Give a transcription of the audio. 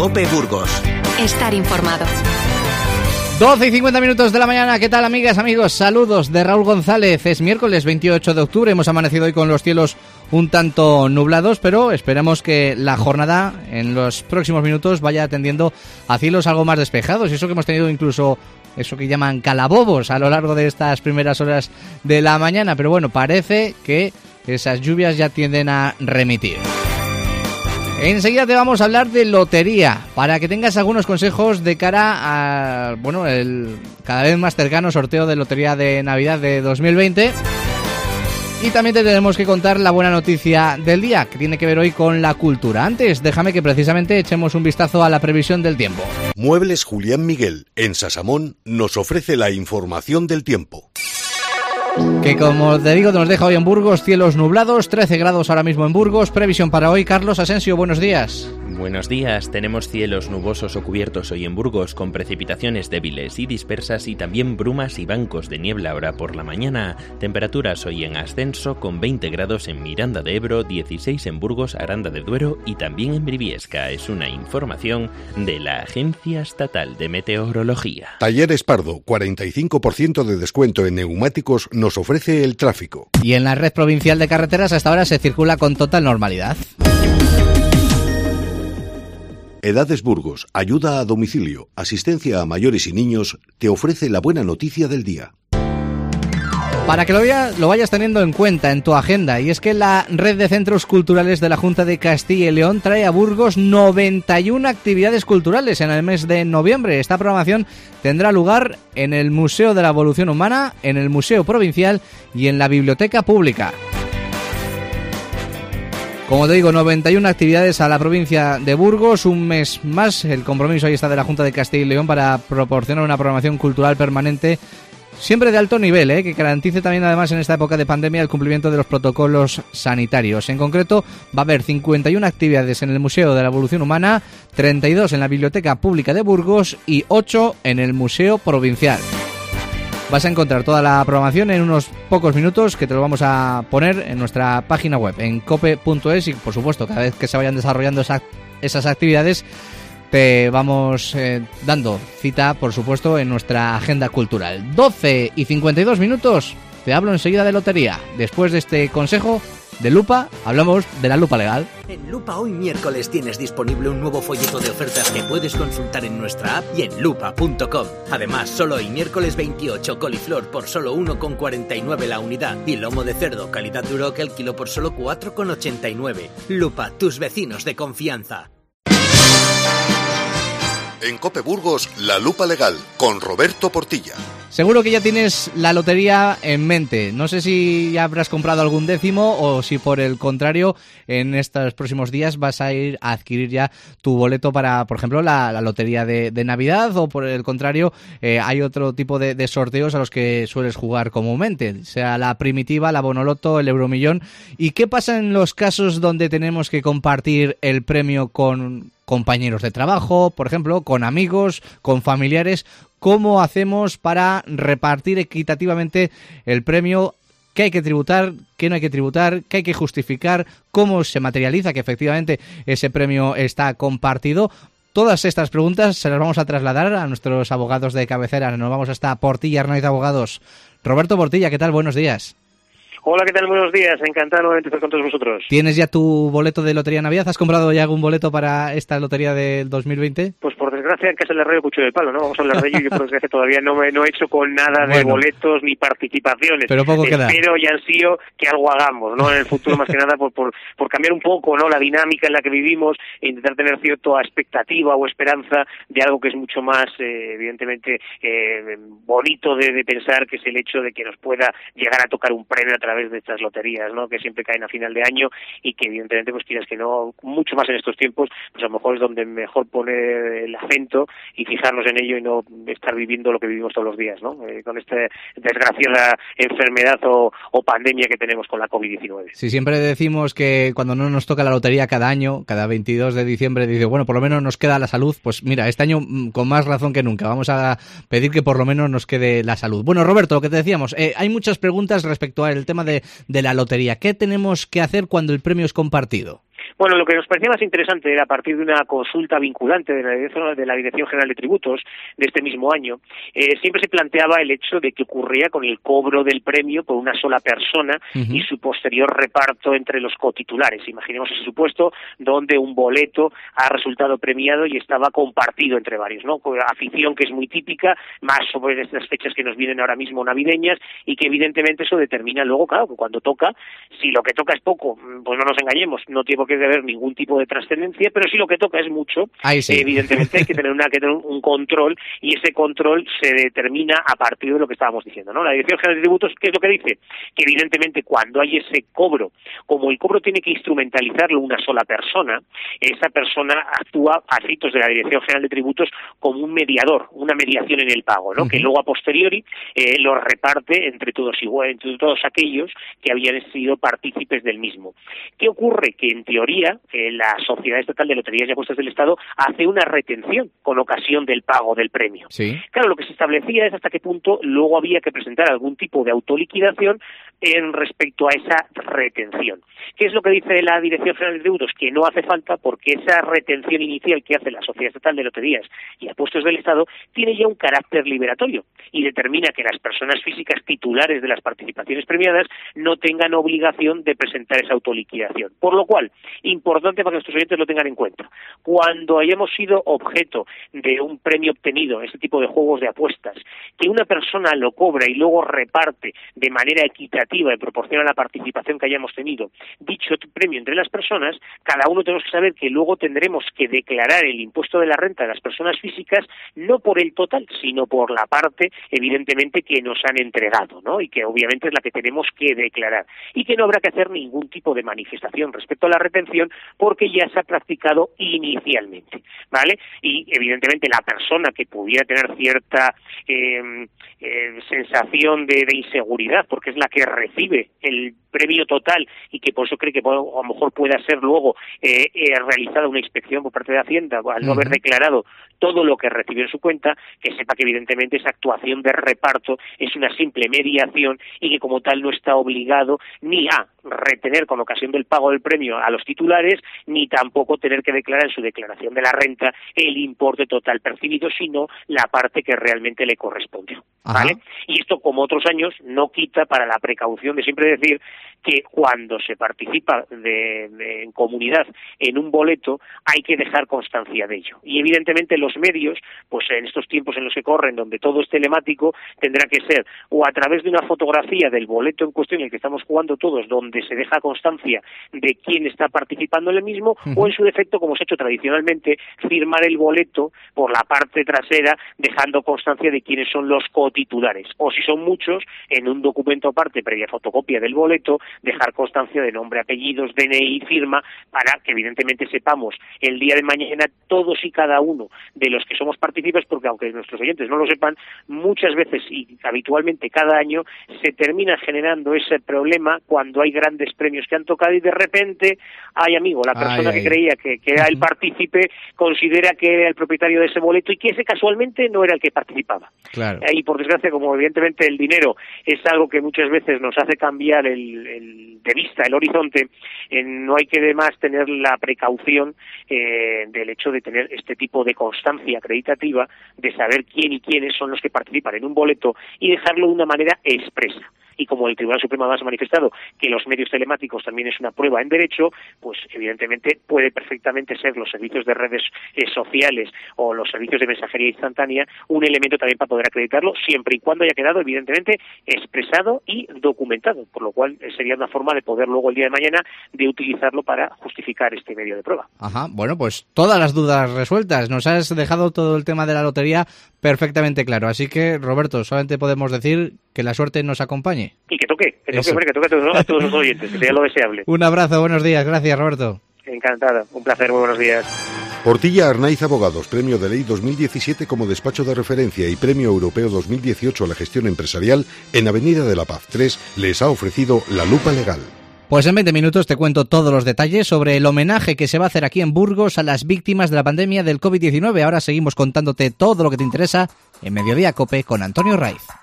COPE Burgos. Estar informado. 12:50 de la mañana. ¿Qué tal, amigas, amigos? Saludos de Raúl González. Es miércoles 28 de octubre. Hemos amanecido hoy con los cielos un tanto nublados, pero esperamos que la jornada en los próximos minutos vaya tendiendo a cielos algo más despejados. Y eso que hemos tenido incluso eso que llaman calabobos a lo largo de estas primeras horas de la mañana. Pero bueno, parece que esas lluvias ya tienden a remitir. Enseguida te vamos a hablar de lotería, para que tengas algunos consejos de cara a, bueno, el cada vez más cercano sorteo de lotería de Navidad de 2020. Y también te tenemos que contar la buena noticia del día, que tiene que ver hoy con la cultura. Antes, déjame que precisamente echemos un vistazo a la previsión del tiempo. Muebles Julián Miguel, en Sasamón, nos ofrece la información del tiempo. Que como te digo, nos deja hoy en Burgos cielos nublados, 13 grados ahora mismo en Burgos. Previsión para hoy, Carlos Asensio, buenos días. Buenos días, tenemos cielos nubosos o cubiertos hoy en Burgos con precipitaciones débiles y dispersas y también brumas y bancos de niebla ahora por la mañana. Temperaturas hoy en ascenso con 20 grados en Miranda de Ebro, 16 en Burgos, Aranda de Duero y también en Briviesca. Es una información de la Agencia Estatal de Meteorología. Talleres Pardo, 45% de descuento en neumáticos nos ofrece el tráfico. Y en la red provincial de carreteras hasta ahora se circula con total normalidad. Edades Burgos, ayuda a domicilio, asistencia a mayores y niños, te ofrece la buena noticia del día. Para que lo vayas teniendo en cuenta en tu agenda, y es que la Red de Centros Culturales de la Junta de Castilla y León trae a Burgos 91 actividades culturales en el mes de noviembre. Esta programación tendrá lugar en el Museo de la Evolución Humana, en el Museo Provincial y en la Biblioteca Pública. Como te digo, 91 actividades a la provincia de Burgos, un mes más. El compromiso ahí está de la Junta de Castilla y León para proporcionar una programación cultural permanente, siempre de alto nivel, que garantice también, además, en esta época de pandemia, el cumplimiento de los protocolos sanitarios. En concreto, va a haber 51 actividades en el Museo de la Evolución Humana, 32 en la Biblioteca Pública de Burgos y 8 en el Museo Provincial. Vas a encontrar toda la programación en unos pocos minutos, que te lo vamos a poner en nuestra página web, en cope.es, y por supuesto, cada vez que se vayan desarrollando esas actividades, te vamos dando cita, por supuesto, en nuestra agenda cultural. 12:52, te hablo enseguida de lotería. Después de este consejo de Lupa, hablamos de la lupa legal. En Lupa hoy miércoles tienes disponible un nuevo folleto de ofertas que puedes consultar en nuestra app y en lupa.com. Además, solo hoy miércoles 28, coliflor por solo 1,49 la unidad y lomo de cerdo calidad Duroc el kilo por solo 4,89. Lupa, tus vecinos de confianza. En Cope Burgos, la lupa legal, con Roberto Portilla. Seguro que ya tienes la lotería en mente. No sé si ya habrás comprado algún décimo o si por el contrario en estos próximos días vas a ir a adquirir ya tu boleto para, por ejemplo, la lotería de Navidad, o por el contrario hay otro tipo de sorteos a los que sueles jugar comúnmente, sea la primitiva, la Bonoloto, el Euromillón. ¿Y qué pasa en los casos donde tenemos que compartir el premio con compañeros de trabajo, por ejemplo, con amigos, con familiares? ¿Cómo hacemos para repartir equitativamente el premio? ¿Qué hay que tributar? ¿Qué no hay que tributar? ¿Qué hay que justificar? ¿Cómo se materializa que efectivamente ese premio está compartido? Todas estas preguntas se las vamos a trasladar a nuestros abogados de cabecera. Nos vamos hasta Portilla Arnaiz Abogados. Roberto Portilla, ¿qué tal? Buenos días. Hola, ¿qué tal? Buenos días. Encantado nuevamente de estar con todos vosotros. ¿Tienes ya tu boleto de Lotería Navidad? ¿Has comprado ya algún boleto para esta lotería del 2020? Pues por desgracia en casa le rayo cuchillo de palo, ¿no? Vamos a hablar de ello. Yo por desgracia todavía no he hecho con nada de boletos ni participaciones. Pero poco queda. Espero y ansío que algo hagamos, ¿no? En el futuro, más que nada por cambiar un poco, ¿no? La dinámica en la que vivimos e intentar tener cierta expectativa o esperanza de algo que es mucho más, evidentemente, bonito de pensar, que es el hecho de que nos pueda llegar a tocar un premio a través de estas loterías, ¿no? Que siempre caen a final de año y que evidentemente, pues quieras que no, mucho más en estos tiempos, pues a lo mejor es donde mejor poner el acento y fijarnos en ello y no estar viviendo lo que vivimos todos los días, ¿no? Con esta desgraciada enfermedad o pandemia que tenemos con la COVID-19. Sí, siempre decimos que cuando no nos toca la lotería cada año, cada 22 de diciembre, dice, bueno, por lo menos nos queda la salud. Pues mira, este año con más razón que nunca vamos a pedir que por lo menos nos quede la salud. Bueno, Roberto, lo que te decíamos, hay muchas preguntas respecto al tema de la lotería. ¿Qué tenemos que hacer cuando el premio es compartido? Bueno, lo que nos parecía más interesante era, a partir de una consulta vinculante de la Dirección General de Tributos de este mismo año, siempre se planteaba el hecho de qué ocurría con el cobro del premio por una sola persona y su posterior reparto entre los cotitulares. Imaginemos ese supuesto donde un boleto ha resultado premiado y estaba compartido entre varios, ¿no? Afición que es muy típica, más sobre estas fechas que nos vienen ahora mismo navideñas, y que evidentemente eso determina luego, claro, que cuando toca, si lo que toca es poco, pues no nos engañemos, no tiene por qué haber ningún tipo de trascendencia, pero si lo que toca es mucho, sí. Evidentemente hay que tener un control, y ese control se determina a partir de lo que estábamos diciendo, ¿no? La Dirección General de Tributos, ¿qué es lo que dice? Que evidentemente cuando hay ese cobro, como el cobro tiene que instrumentalizarlo una sola persona, esa persona actúa a efectos de la Dirección General de Tributos como un mediador, una mediación en el pago, ¿no? Que luego a posteriori lo reparte entre todos aquellos que habían sido partícipes del mismo. ¿Qué ocurre? Que en teoría la Sociedad Estatal de Loterías y Apuestas del Estado hace una retención con ocasión del pago del premio. Sí. Claro, lo que se establecía es hasta qué punto luego había que presentar algún tipo de autoliquidación en respecto a esa retención. ¿Qué es lo que dice la Dirección General de Tributos? Que no hace falta, porque esa retención inicial que hace la Sociedad Estatal de Loterías y Apuestas del Estado tiene ya un carácter liberatorio y determina que las personas físicas titulares de las participaciones premiadas no tengan obligación de presentar esa autoliquidación. Por lo cual, importante para que nuestros oyentes lo tengan en cuenta, cuando hayamos sido objeto de un premio obtenido, este tipo de juegos de apuestas, que una persona lo cobra y luego reparte de manera equitativa en proporción a la participación que hayamos tenido dicho premio entre las personas, cada uno tenemos que saber que luego tendremos que declarar el impuesto de la renta de las personas físicas no por el total, sino por la parte, evidentemente, que nos han entregado, ¿no? Y que obviamente es la que tenemos que declarar. Y que no habrá que hacer ningún tipo de manifestación respecto a la retención porque ya se ha practicado inicialmente, ¿vale? Y evidentemente la persona que pudiera tener cierta sensación de inseguridad, porque es la que recibe el premio total y que por eso cree que a lo mejor pueda ser luego realizada una inspección por parte de Hacienda al no haber declarado todo lo que recibió en su cuenta, que sepa que evidentemente esa actuación de reparto es una simple mediación y que como tal no está obligado ni a retener con ocasión del pago del premio a los titulares, ni tampoco tener que declarar en su declaración de la renta el importe total percibido, sino la parte que realmente le correspondió, ¿vale? Y esto, como otros años, no quita para la precaución de siempre decir que cuando se participa en comunidad en un boleto hay que dejar constancia de ello. Y evidentemente los medios, pues en estos tiempos en los que corren, donde todo es telemático, tendrá que ser o a través de una fotografía del boleto en cuestión en el que estamos jugando todos, donde se deja constancia de quién está participando en el mismo, o en su defecto, como se ha hecho tradicionalmente, firmar el boleto por la parte trasera, dejando constancia de quiénes son los cotitulares. O si son muchos, en un documento aparte, previa fotocopia del boleto, dejar constancia de nombre, apellidos, DNI, firma, para que evidentemente sepamos el día de mañana todos y cada uno de los que somos partícipes, porque aunque nuestros oyentes no lo sepan, muchas veces y habitualmente cada año se termina generando ese problema cuando hay grandes premios que han tocado y de repente, amigo, la persona que creía que era el partícipe considera que era el propietario de ese boleto y que ese casualmente no era el que participaba. Claro. Y por desgracia, como evidentemente el dinero es algo que muchas veces nos hace cambiar de vista el horizonte, no hay que además tener la precaución del hecho de tener este tipo de constancia acreditativa, de saber quién y quiénes son los que participan en un boleto y dejarlo de una manera expresa. Y como el Tribunal Supremo además ha manifestado que los medios telemáticos también es una prueba en derecho, pues evidentemente puede perfectamente ser los servicios de redes sociales o los servicios de mensajería instantánea un elemento también para poder acreditarlo, siempre y cuando haya quedado evidentemente expresado y documentado, por lo cual sería una forma de poder luego el día de mañana de utilizarlo para justificar este medio de prueba. Bueno, pues todas las dudas resueltas, nos has dejado todo el tema de la lotería perfectamente claro, así que Roberto, solamente podemos decir que la suerte nos acompañe. Y que toque a todos los oyentes, que sería lo deseable. Un abrazo, buenos días, gracias Roberto. Encantada, un placer, muy buenos días. Portilla Arnaiz Abogados, Premio de Ley 2017 como despacho de referencia y Premio Europeo 2018 a la gestión empresarial en Avenida de la Paz 3, les ha ofrecido la lupa legal. Pues en 20 minutos te cuento todos los detalles sobre el homenaje que se va a hacer aquí en Burgos a las víctimas de la pandemia del COVID-19. Ahora seguimos contándote todo lo que te interesa en Mediodía COPE con Antonio Raiz.